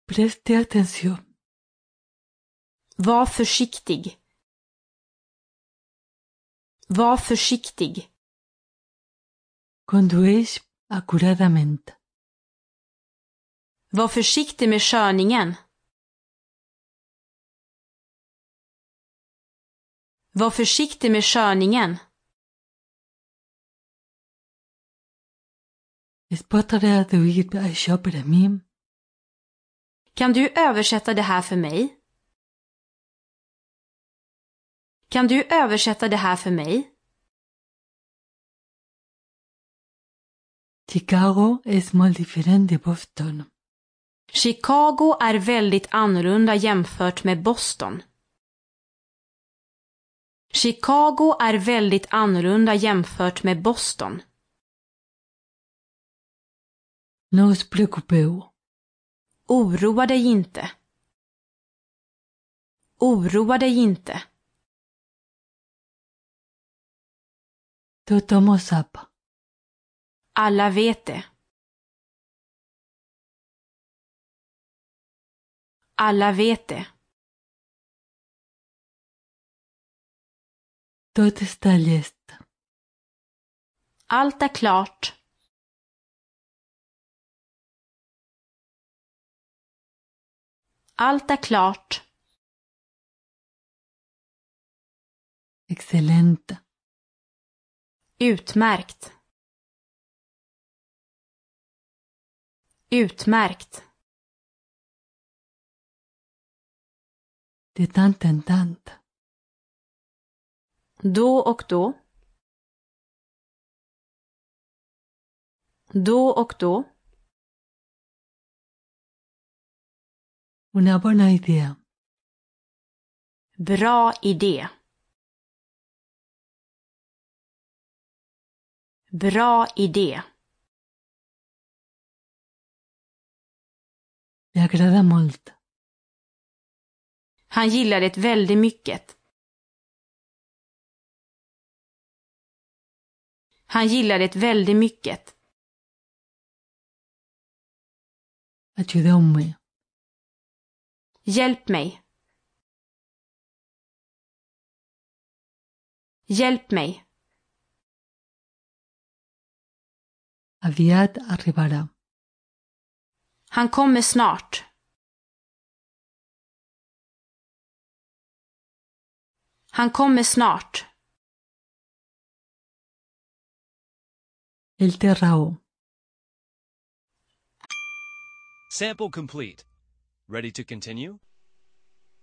Preste atención. Var försiktig. Var försiktig. Condueix acuradamente. Var försiktig med körningen. Var försiktig med körningen. Es pot traduir això per a mi? Kan du översätta det här för mig? Kan du översätta det här för mig? Chicago és molt diferent de Boston. Chicago är väldigt annorlunda jämfört med Boston. Chicago är väldigt annorlunda jämfört med Boston. No us preocupeu. Oroa dig inte. Oroa dig inte. Tothom ho sap. Alla vet det. Alla vet det. Tot està llest. Allt är klart. Allt är klart. Excel·lent. Utmärkt. Utmärkt. De tant en tant. Då och då. Då och då. Una bona idea. Bra idé. Bra idé. Li agrada molt. Han gillar det väldigt mycket. Han gillar det väldigt mycket. Ajudeu-me. Hjälp mig. Hjälp mig. Aviat arribarà. Han kommer snart. Han kommer snart. Ell té raó. Sample complete. Ready to continue?